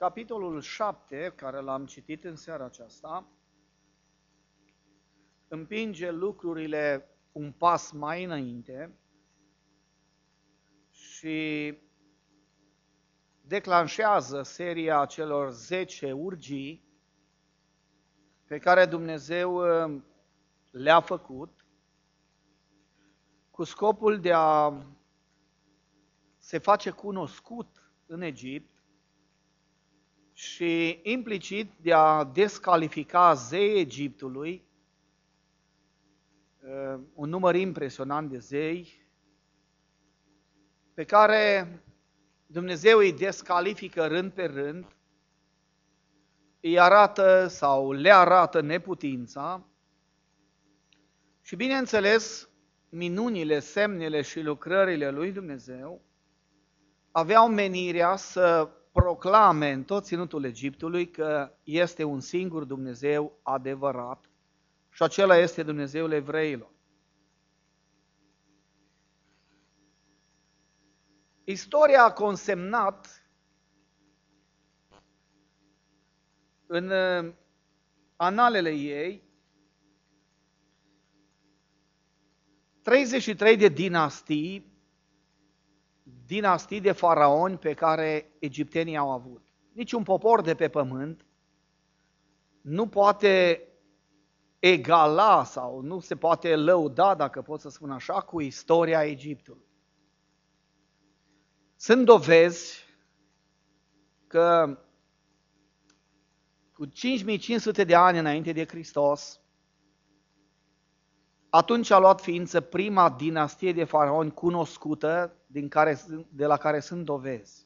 capitolul 7, care l-am citit în seara aceasta, împinge lucrurile un pas mai înainte și declanșează seria celor 10 urgii pe care Dumnezeu le-a făcut cu scopul de a se face cunoscut în Egipt și implicit de a descalifica zeii Egiptului, un număr impresionant de zei, pe care Dumnezeu îi descalifică rând pe rând, îi arată sau le arată neputința și, bineînțeles, minunile, semnele și lucrările lui Dumnezeu aveau menirea să proclame în tot ținutul Egiptului că este un singur Dumnezeu adevărat și acela este Dumnezeul evreilor. Istoria a consemnat în analele ei 33 de dinastii de faraoni pe care egiptenii au avut. Niciun popor de pe pământ nu poate egala sau nu se poate lăuda, dacă pot să spun așa, cu istoria Egiptului. Sunt dovezi că cu 5500 de ani înainte de Hristos, atunci a luat ființă prima dinastie de faraoni cunoscută, de la care sunt dovezi.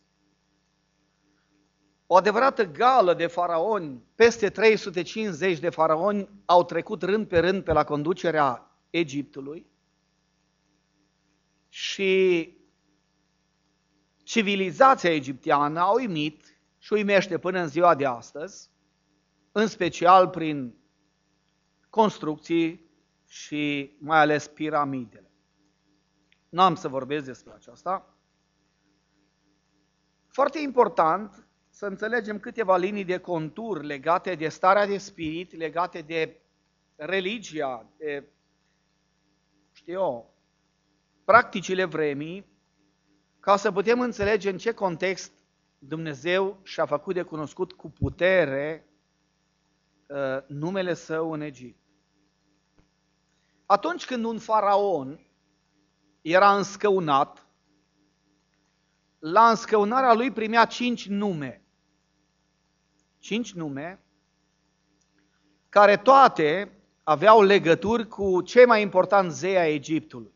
O adevărată gală de faraoni, peste 350 de faraoni au trecut rând pe rând pe la conducerea Egiptului și civilizația egipteană a uimit și uimește până în ziua de astăzi, în special prin construcții și mai ales piramidele. Nu am să vorbesc despre aceasta. Foarte important să înțelegem câteva linii de contur legate de starea de spirit, legate de religia, de, practicile vremii, ca să putem înțelege în ce context Dumnezeu și-a făcut de cunoscut cu putere numele Său în Egipt. Atunci când un faraon era înscăunat, la înscăunarea lui primea 5 nume. 5 nume care toate aveau legături cu cei mai importanți zei ai Egiptului.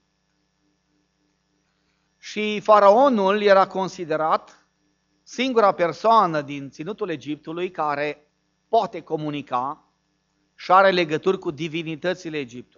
Și faraonul era considerat singura persoană din ținutul Egiptului care poate comunica și are legături cu divinitățile Egiptului.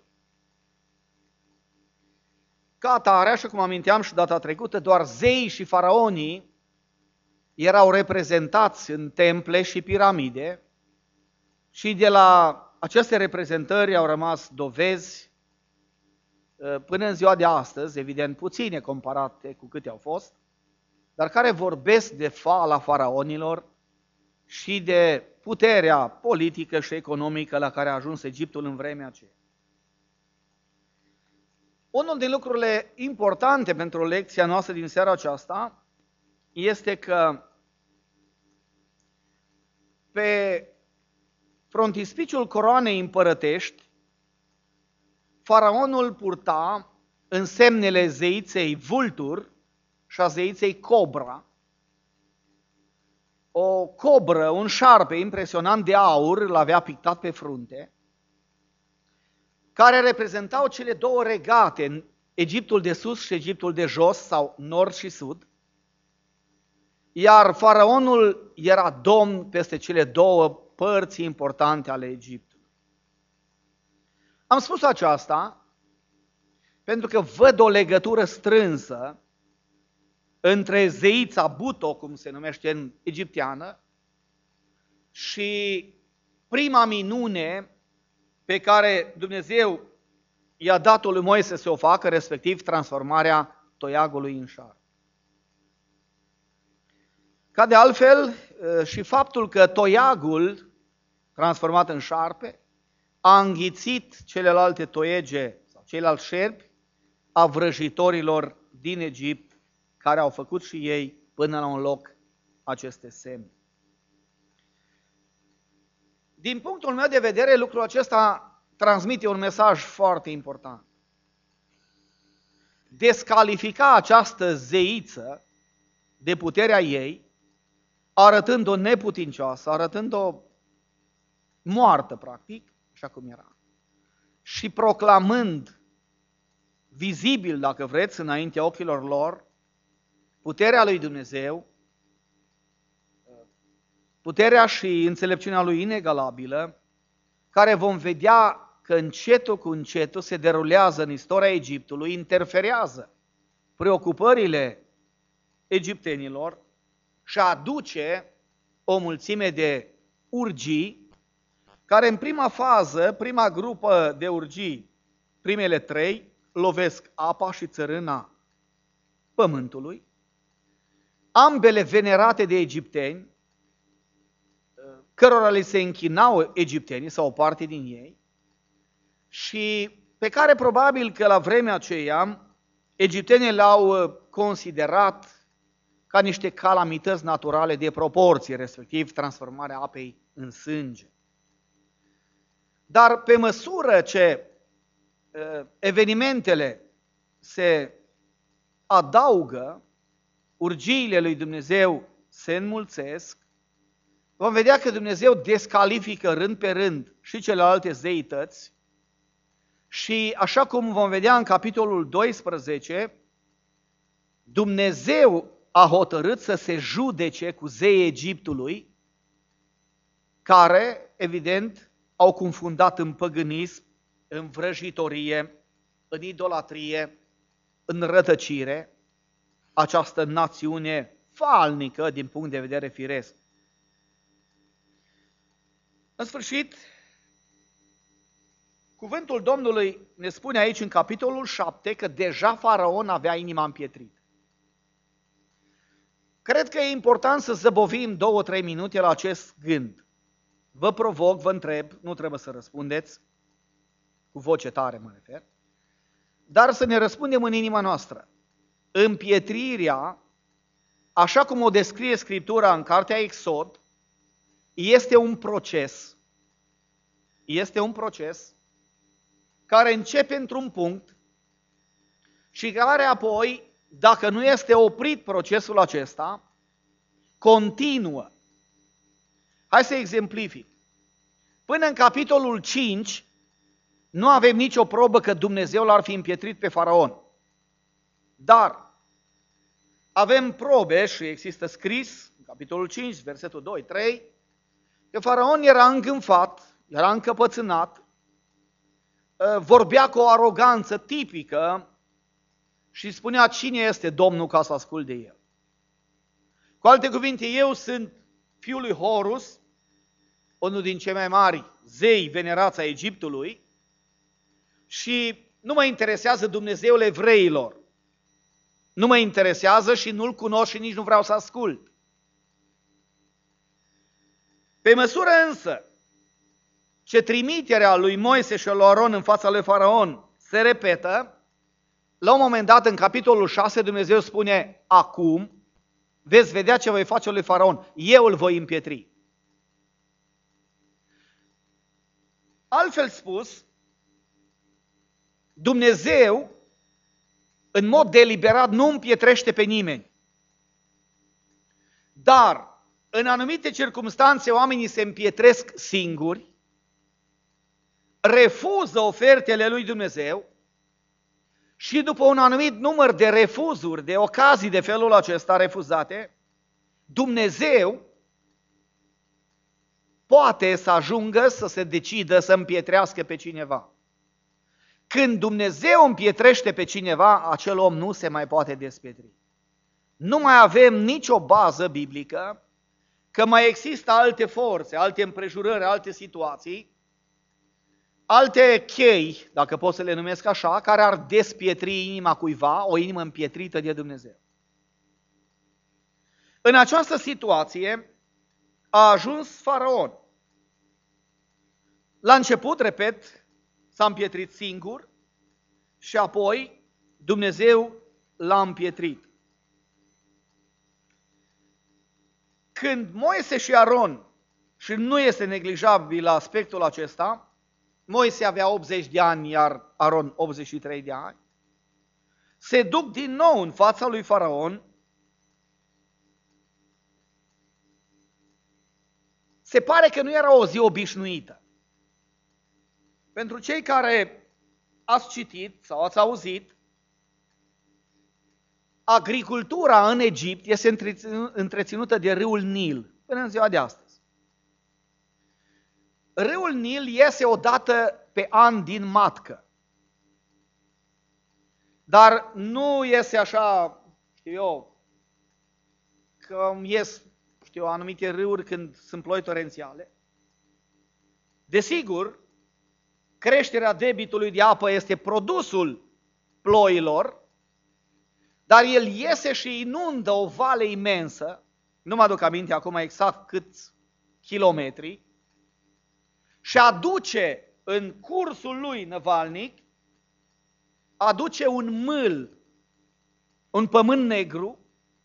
Ca atare, așa cum aminteam și data trecută, doar zeii și faraonii erau reprezentați în temple și piramide și de la aceste reprezentări au rămas dovezi până în ziua de astăzi, evident puține comparate cu câte au fost, dar care vorbesc de fala faraonilor și de puterea politică și economică la care a ajuns Egiptul în vremea aceea. Unul din lucrurile importante pentru lecția noastră din seara aceasta este că pe frontispiciul coroanei împărătești, faraonul purta în semnele zeiței Vultur și a zeiței Cobra, o cobră, un șarpe impresionant de aur, l-avea pictat pe frunte, care reprezentau cele două regate, Egiptul de sus și Egiptul de jos, sau nord și sud, iar faraonul era domn peste cele două părți importante ale Egiptului. Am spus aceasta pentru că văd o legătură strânsă între zeița Buto, cum se numește în egipteană, și prima minune pe care Dumnezeu i-a dat-o lui Moise să o facă, respectiv transformarea toiagului în șarpe. Ca de altfel, și faptul că toiagul, transformat în șarpe, a înghițit celelalte toiege sau ceilalți șerpi a vrăjitorilor din Egipt, care au făcut și ei până la un loc aceste semne. Din punctul meu de vedere, lucrul acesta transmite un mesaj foarte important. Descalifica această zeiță de puterea ei, arătând-o neputincioasă, arătând-o moartă, practic, așa cum era, și proclamând vizibil, dacă vreți, înaintea ochilor lor, puterea lui Dumnezeu, puterea și înțelepciunea lui inegalabilă, care vom vedea că încetul cu încetul se derulează în istoria Egiptului, interferează preocupările egiptenilor și aduce o mulțime de urgii, care în prima fază, prima grupă de urgii, primele 3, lovesc apa și țărâna pământului, ambele venerate de egipteni, cărora li se închinau egiptenii sau o parte din ei, și pe care probabil că la vremea aceea egiptenii le-au considerat ca niște calamități naturale de proporție, respectiv transformarea apei în sânge. Dar pe măsură ce evenimentele se adaugă, urgiile lui Dumnezeu se înmulțesc, vom vedea că Dumnezeu descalifică rând pe rând și celelalte zeități și, așa cum vom vedea în capitolul 12, Dumnezeu a hotărât să se judece cu zeii Egiptului, care, evident, au confundat în păgânism, în vrăjitorie, în idolatrie, în rătăcire, această națiune falnică din punct de vedere firesc. În sfârșit, cuvântul Domnului ne spune aici în capitolul 7 că deja Faraon avea inima împietrită. Cred că e important să zăbovim 2-3 minute la acest gând. Vă provoc, vă întreb, nu trebuie să răspundeți, cu voce tare mă refer, dar să ne răspundem în inima noastră. Împietrirea, așa cum o descrie Scriptura în cartea Exod, este un proces. Este un proces care începe într-un punct și care apoi, dacă nu este oprit procesul acesta, continuă. Hai să exemplific. Până în capitolul 5, nu avem nicio probă că Dumnezeu l-ar fi împietrit pe Faraon. Dar avem probe și există scris, în capitolul 5, versetul 2-3, că Faraon era îngânfat, era încăpățânat, vorbea cu o aroganță tipică și spunea: cine este Domnul ca să ascult de el? Cu alte cuvinte, eu sunt fiul lui Horus, unul din cei mai mari zei venerați ai Egiptului, și nu mă interesează Dumnezeul evreilor. Nu mă interesează și nu-l cunosc și nici nu vreau să ascult. Pe măsură însă ce trimiterea lui Moise și lui Aron în fața lui Faraon se repetă, la un moment dat, în capitolul 6, Dumnezeu spune: acum veți vedea ce voi face lui Faraon, eu îl voi împietri. Altfel spus, Dumnezeu, în mod deliberat, nu împietrește pe nimeni. Dar, în anumite circumstanțe, oamenii se împietresc singuri, refuză ofertele lui Dumnezeu și după un anumit număr de refuzuri, de ocazii de felul acesta refuzate, Dumnezeu poate să ajungă să se decidă să împietrească pe cineva. Când Dumnezeu împietrește pe cineva, acel om nu se mai poate despietri. Nu mai avem nicio bază biblică că mai există alte forțe, alte împrejurări, alte situații, alte chei, dacă pot să le numesc așa, care ar despietri inima cuiva, o inimă împietrită de Dumnezeu. În această situație, a ajuns Faraon. La început, repet, s-a împietrit singur și apoi Dumnezeu l-a împietrit. Când Moise și Aron, și nu este neglijabil aspectul acesta, Moise avea 80 de ani, iar Aron 83 de ani, se duc din nou în fața lui Faraon. Se pare că nu era o zi obișnuită. Pentru cei care ați citit sau ați auzit, agricultura în Egipt este întreținută de râul Nil până în ziua de astăzi. Râul Nil iese o dată pe an din matcă. Dar nu iese așa, știu eu, că ies, știu, anumite râuri când sunt ploi torențiale. Desigur, creșterea debitului de apă este produsul ploilor, dar el iese și inundă o vale imensă, nu mă aduc aminte acum exact câți kilometri, și aduce în cursul lui năvalnic, aduce un mâl, un pământ negru,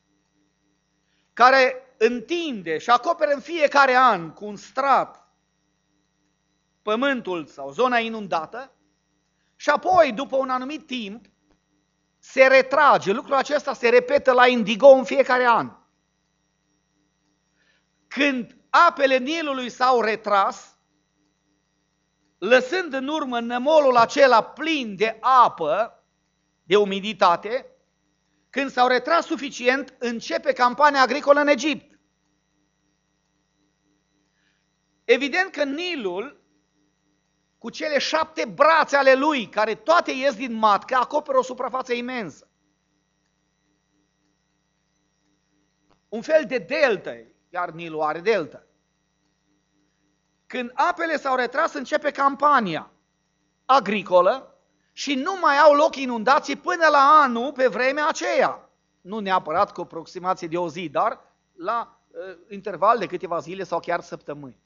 care întinde și acoperă în fiecare an cu un strat pământul sau zona inundată și apoi, după un anumit timp, se retrage. Lucrul acesta se repetă la Indigo în fiecare an. Când apele Nilului s-au retras, lăsând în urmă nămolul acela plin de apă, de umiditate, când s-au retras suficient, începe campania agricolă în Egipt. Evident că Nilul, cu cele 7 brațe ale lui, care toate ies din matcă, acoperă o suprafață imensă. Un fel de delta, iar Nilul are delta. Când apele s-au retras, începe campania agricolă și nu mai au loc inundații până la anul pe vremea aceea. Nu neapărat cu aproximație de o zi, dar la interval de câteva zile sau chiar săptămâni.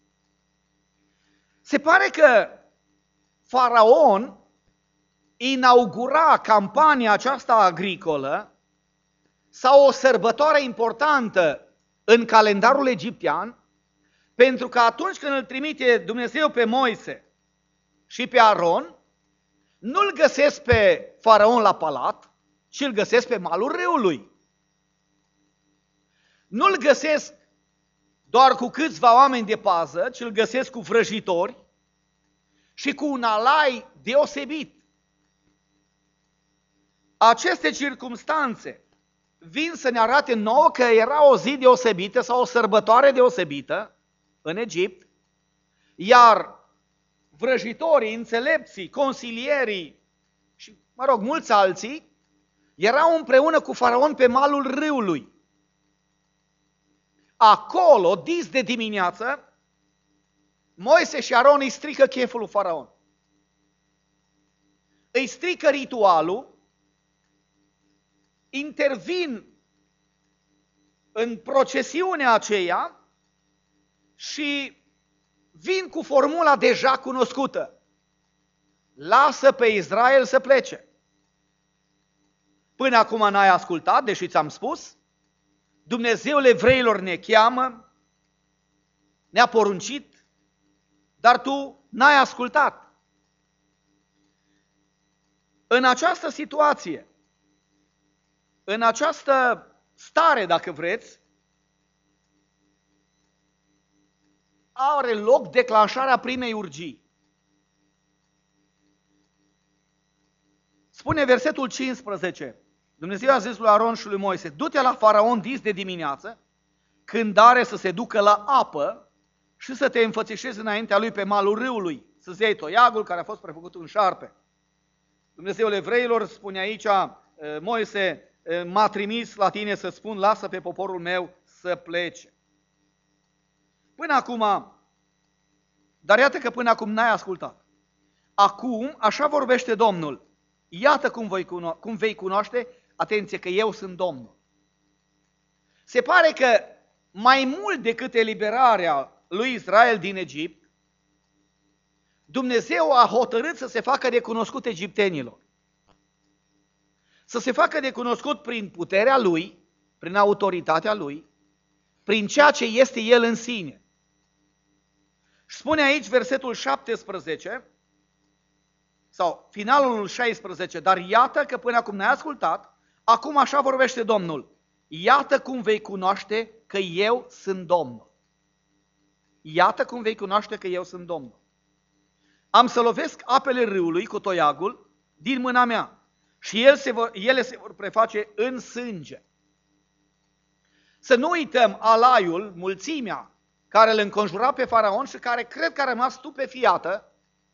Se pare că Faraon inaugura campania aceasta agricolă sau o sărbătoare importantă în calendarul egiptean, pentru că atunci când îl trimite Dumnezeu pe Moise și pe Aron, nu-l găsesc pe Faraon la palat, ci îl găsesc pe malul râului. Nu-l găsesc doar cu câțiva oameni de pază, ci îl găsesc cu vrăjitori și cu un alai deosebit. Aceste circumstanțe vin să ne arate nouă că era o zi deosebită sau o sărbătoare deosebită în Egipt, iar vrăjitorii, înțelepții, consilierii și, mulți alții, erau împreună cu Faraon pe malul râului. Acolo, dis de dimineață, Moise și Aron îi strică cheful lui Faraon. Îi strică ritualul, intervin în procesiunea aceea și vin cu formula deja cunoscută. Lasă pe Israel să plece. Până acum n-ai ascultat, deși ți-am spus, Dumnezeul evreilor ne cheamă, ne-a poruncit, dar tu n-ai ascultat. În această situație, în această stare, dacă vreți, are loc declanșarea primei urgii. Spune versetul 15, Dumnezeu a zis lui Aron și lui Moise, du-te la Faraon dis de dimineață, când are să se ducă la apă și să te înfățișezi înaintea lui pe malul râului, să-ți iei toiagul care a fost prefăcut în șarpe. Dumnezeul evreilor spune aici, Moise m-a trimis la tine să spun, lasă pe poporul meu să plece. Până acum, dar iată că până acum n-ai ascultat. Acum, așa vorbește Domnul. Iată cum vei cunoaște, atenție, că eu sunt Domnul. Se pare că mai mult decât eliberarea lui Israel din Egipt, Dumnezeu a hotărât să se facă recunoscut egiptenilor. Să se facă recunoscut prin puterea Lui, prin autoritatea Lui, prin ceea ce este El în sine. Și spune aici versetul 17, sau finalul 16, dar iată că până acum n-ai ascultat, acum așa vorbește Domnul. Iată cum vei cunoaște că eu sunt Domnul. Iată cum vei cunoaște că eu sunt Domnul. Am să lovesc apele râului cu toiagul din mâna mea și ele se vor preface în sânge. Să nu uităm alaiul, mulțimea care îl înconjura pe Faraon și care cred că a rămas stupefiată,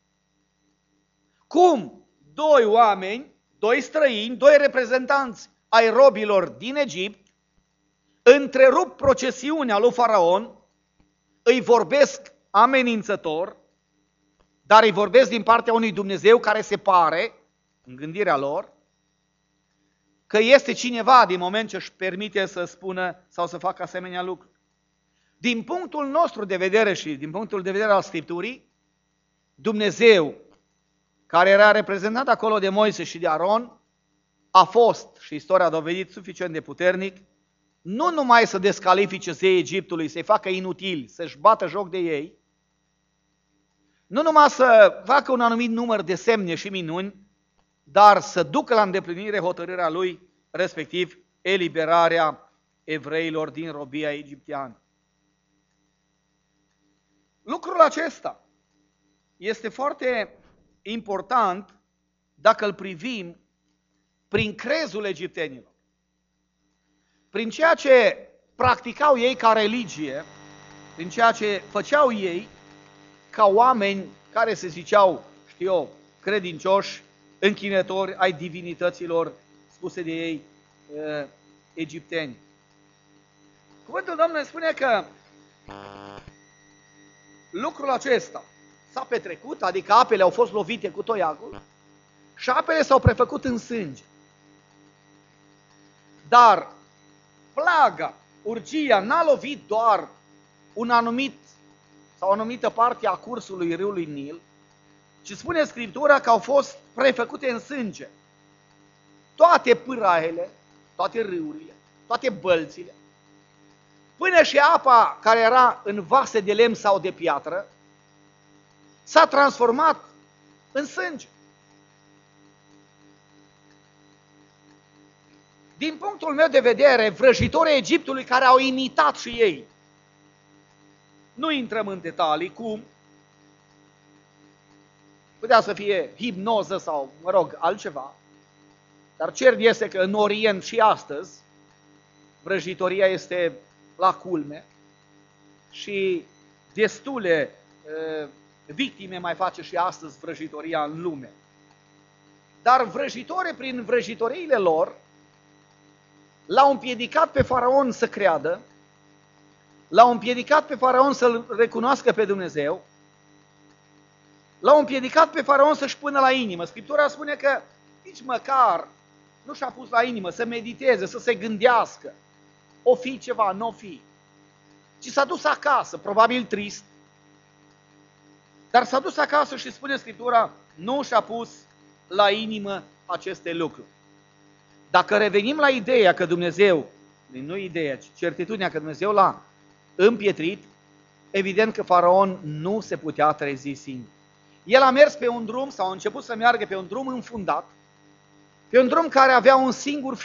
cum doi oameni, doi străini, doi reprezentanți ai robilor din Egipt, întrerup procesiunea lui Faraon, îi vorbesc amenințător, dar îi vorbesc din partea unui Dumnezeu care se pare, în gândirea lor, că este cineva din moment ce își permite să spună sau să facă asemenea lucruri. Din punctul nostru de vedere și din punctul de vedere al Scripturii, Dumnezeu, care era reprezentat acolo de Moise și de Aron, a fost, și istoria a dovedit suficient de puternic, nu numai să descalifice zeii Egiptului, să-i facă inutili, să-și bată joc de ei, nu numai să facă un anumit număr de semne și minuni, dar să ducă la îndeplinire hotărârea lui, respectiv eliberarea evreilor din robia egipteană. Lucrul acesta este foarte important dacă îl privim prin crezul egiptenilor. Prin ceea ce practicau ei ca religie, prin ceea ce făceau ei ca oameni care se ziceau, știu eu, credincioși, închinători ai divinităților spuse de ei egipteni. Cuvântul Domnului spune că lucrul acesta s-a petrecut, adică apele au fost lovite cu toiagul și apele s-au prefăcut în sânge. Dar plaga, urgia, n-a lovit doar un anumit sau o anumită parte a cursului râului Nil, ci spune Scriptura că au fost prefăcute în sânge toate pâraele, toate râurile, toate bălțile, până și apa care era în vase de lemn sau de piatră, s-a transformat în sânge. Din punctul meu de vedere, vrăjitorii Egiptului care au imitat și ei, nu intrăm în detalii cum, putea să fie hipnoză sau, mă rog, altceva, dar cert este că în Orient și astăzi vrăjitoria este la culme și destule victime mai face și astăzi vrăjitoria în lume. Dar vrăjitorii, prin vrăjitoriile lor, l-au împiedicat pe Faraon să creadă, l-au împiedicat pe Faraon să-L recunoască pe Dumnezeu, l-au împiedicat pe Faraon să-și pună la inimă. Scriptura spune că nici măcar nu și-a pus la inimă să mediteze, să se gândească, o fi ceva, nu o fi. Ci s-a dus acasă, probabil trist, dar s-a dus acasă și spune Scriptura, nu și-a pus la inimă aceste lucruri. Dacă revenim la ideea că Dumnezeu, nu ideea, ci certitudinea că Dumnezeu l-a împietrit, evident că Faraon nu se putea trezi singur. El a mers pe un drum, sau a început să meargă pe un drum înfundat, pe un drum care avea un singur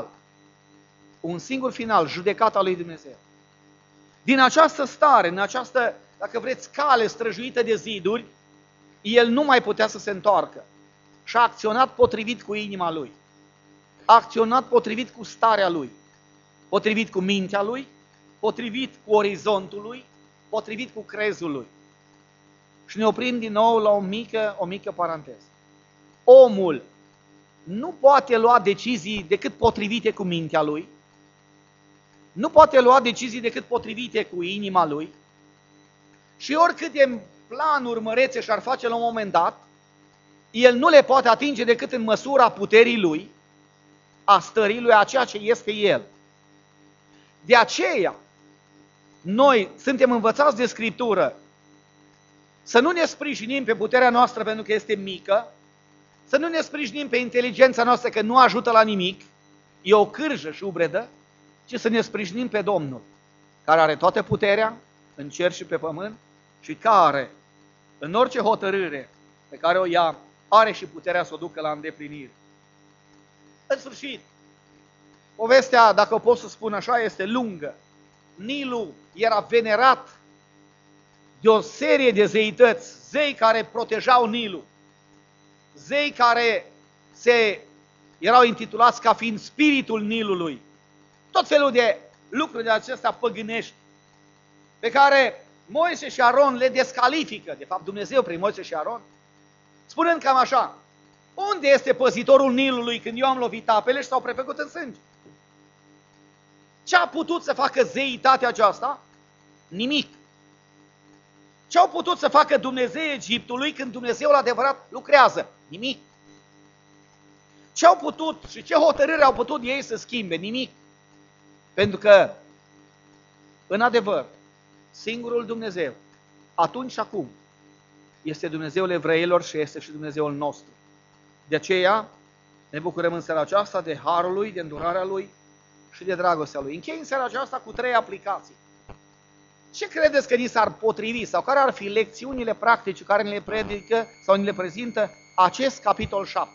final, judecata lui Dumnezeu. Din această stare, în această, dacă vreți, cale străjuită de ziduri, el nu mai putea să se întoarcă și a acționat potrivit cu inima lui. A acționat potrivit cu starea lui, potrivit cu mintea lui, potrivit cu orizontul lui, potrivit cu crezul lui. Și ne oprim din nou la o mică paranteză. Omul nu poate lua decizii decât potrivite cu mintea lui, nu poate lua decizii decât potrivite cu inima lui și oricât de planuri mărețe și-ar face la un moment dat, el nu le poate atinge decât în măsura puterii lui, a stării lui, a ceea ce este el. De aceea, noi suntem învățați de Scriptură să nu ne sprijinim pe puterea noastră pentru că este mică, să nu ne sprijinim pe inteligența noastră că nu ajută la nimic, e o cârjă și ubredă, ci să ne sprijinim pe Domnul, care are toată puterea în cer și pe pământ și care, în orice hotărâre pe care o ia, are și puterea să o ducă la îndeplinire. În sfârșit, povestea, dacă o pot să spun așa, este lungă. Nilul era venerat de o serie de zeități, zei care protejau Nilul, zei care erau intitulați ca fiind spiritul Nilului. Tot felul de lucruri de acestea păgânești, pe care Moise și Aron le descalifică, de fapt Dumnezeu prin Moise și Aron, spunând cam așa: unde este păzitorul Nilului când eu am lovit apele și s-au prefăcut în sânge? Ce a putut să facă zeitatea aceasta? Nimic. Ce au putut să facă Dumnezeu Egiptului când Dumnezeul adevărat lucrează? Nimic. Ce au putut și ce hotărâre au putut ei să schimbe? Nimic. Pentru că, în adevăr, singurul Dumnezeu, atunci și acum, este Dumnezeul evreilor și este și Dumnezeul nostru. De aceea ne bucurăm în seara aceasta de harul Lui, de îndurarea Lui și de dragostea Lui. Închei în seara aceasta cu 3 aplicații. Ce credeți că ni s-ar potrivi sau care ar fi lecțiunile practice care ne le predică sau ne le prezintă acest capitol 7?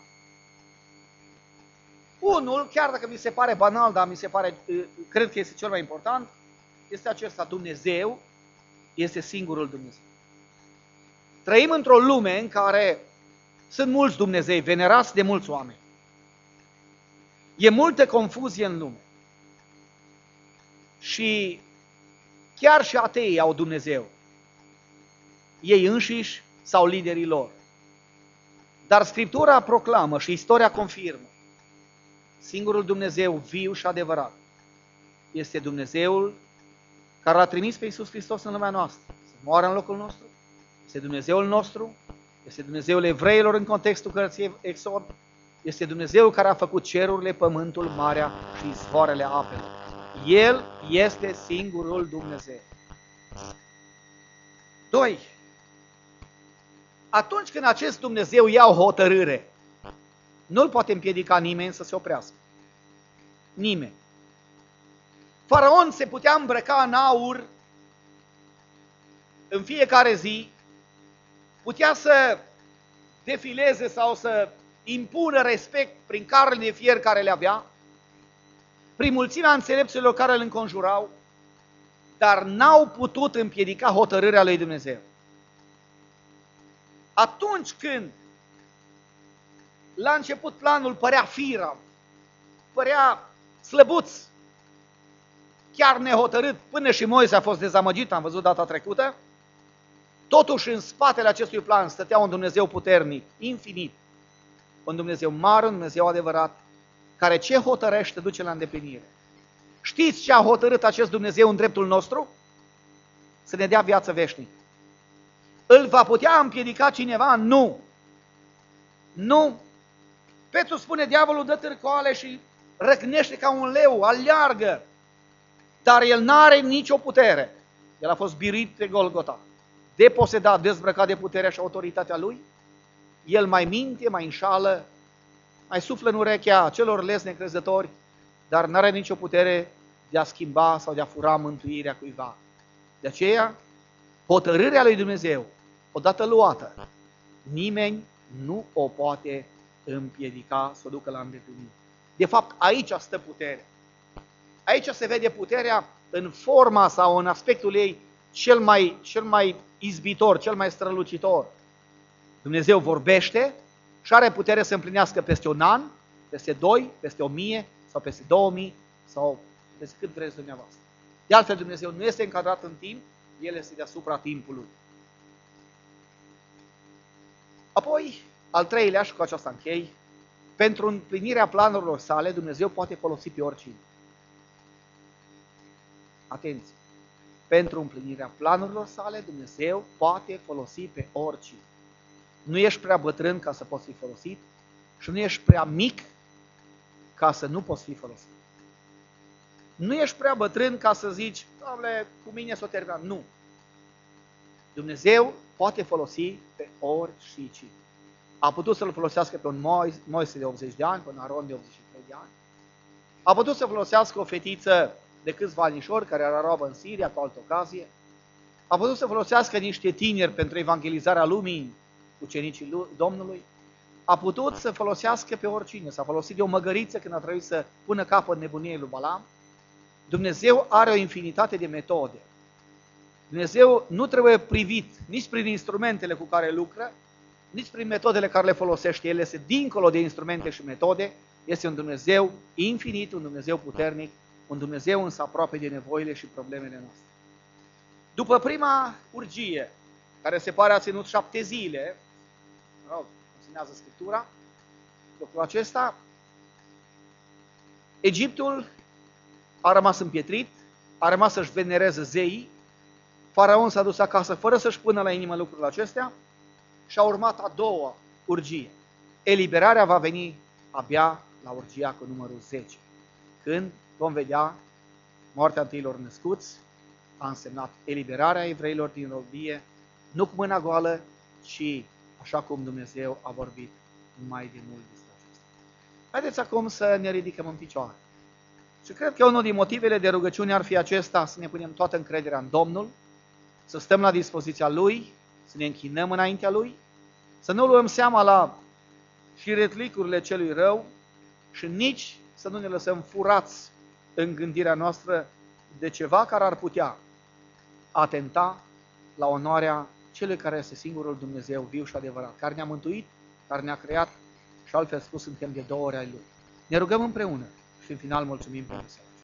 Unul, chiar dacă mi se pare banal, dar cred că este cel mai important, este acesta: Dumnezeu este singurul Dumnezeu. Trăim într-o lume în care sunt mulți Dumnezei, venerați de mulți oameni. E multă confuzie în lume. Și chiar și ateii au Dumnezeu. Ei înșiși sau liderii lor. Dar Scriptura proclamă și istoria confirmă: singurul Dumnezeu viu și adevărat este Dumnezeul care l-a trimis pe Iisus Hristos în lumea noastră să moară în locul nostru. Este Dumnezeul nostru, este Dumnezeul evreilor în contextul cărții Exod, este Dumnezeul care a făcut cerurile, pământul, marea și izvoarele apelor. El este singurul Dumnezeu. 2. Atunci când acest Dumnezeu ia o hotărâre, nu-l poate împiedica nimeni să se oprească. Nimeni. Faraon se putea îmbrăca în aur în fiecare zi, putea să defileze sau să impună respect prin carele de fier care le avea, prin mulțimea înțelepților care îl înconjurau, dar n-au putut împiedica hotărârea lui Dumnezeu. Atunci când la început planul părea firav, părea slăbuț, chiar nehotărât, până și Moise a fost dezamăgit, am văzut data trecută, totuși în spatele acestui plan stătea un Dumnezeu puternic, infinit, un Dumnezeu mare, un Dumnezeu adevărat, care ce hotărăște duce la îndeplinire. Știți ce a hotărât acest Dumnezeu în dreptul nostru? Să ne dea viață veșnică. Îl va putea împiedica cineva? Nu. Nu. Petru spune: diavolul dă târcoale și răcnește ca un leu, aleargă, dar el n-are nicio putere. El a fost biruit pe Golgota, deposedat, dezbrăcat de puterea și autoritatea lui. El mai minte, mai înșală, mai suflă în urechea celor lesni necrezători, dar n-are nicio putere de a schimba sau de a fura mântuirea cuiva. De aceea, hotărârea lui Dumnezeu, odată luată, nimeni nu o poate împiedica să o ducă la îndeplinire. De fapt, aici stă puterea. Aici se vede puterea în forma sau în aspectul ei cel mai izbitor, cel mai strălucitor. Dumnezeu vorbește și are putere să împlinească peste un an, peste 2, peste 1000 sau peste 2000 sau peste cât vreți dumneavoastră. De altfel, Dumnezeu nu este încadrat în timp, El este deasupra timpului. Apoi, al treilea, și cu aceasta închei, pentru împlinirea planurilor sale, Dumnezeu poate folosi pe oricine. Atenție! Pentru împlinirea planurilor sale, Dumnezeu poate folosi pe oricine. Nu ești prea bătrân ca să poți fi folosit și nu ești prea mic ca să nu poți fi folosit. Nu ești prea bătrân ca să zici, Doamne, cu mine s-o terminat. Nu. Dumnezeu poate folosi pe oricine. A putut să-l folosească pe un Moise de 80 de ani, pe un Aron de 83 de ani. A putut să folosească o fetiță de câțiva anișori care era roabă în Siria, cu altă ocazie. A putut să folosească niște tineri pentru evangelizarea lumii, ucenicii Domnului. A putut să folosească pe oricine. S-a folosit de o măgăriță când a trebuit să pună capăt nebuniei lui Balaam. Dumnezeu are o infinitate de metode. Dumnezeu nu trebuie privit nici prin instrumentele cu care lucră, nici prin metodele care le folosește. El este dincolo de instrumente și metode. Este un Dumnezeu infinit, un Dumnezeu puternic, un Dumnezeu însă aproape de nevoile și problemele noastre. După prima urgie, care se pare a ținut 7 zile, înseamnă Scriptura, lucrul acesta, Egiptul a rămas împietrit, a rămas să-și venereze zeii, Faraon s-a dus acasă fără să-și pună la inimă lucrurile acestea și a urmat a doua urgie. Eliberarea va veni abia la urgia cu numărul 10, când vom vedea moartea întâilor născuți, a însemnat eliberarea evreilor din robie, nu cu mâna goală, ci așa cum Dumnezeu a vorbit mai de mult despre acesta. Haideți acum să ne ridicăm în picioare. Și cred că unul din motivele de rugăciune ar fi acesta, să ne punem toată încrederea în Domnul, să stăm la dispoziția Lui, să ne închinăm înaintea Lui, să nu luăm seama la șiretlicurile celui rău și nici să nu ne lăsăm furați în gândirea noastră de ceva care ar putea atenta la onoarea celui care este singurul Dumnezeu viu și adevărat, care ne-a mântuit, care ne-a creat și altfel spus suntem de 2 ori ai Lui. Ne rugăm împreună și în final mulțumim pentru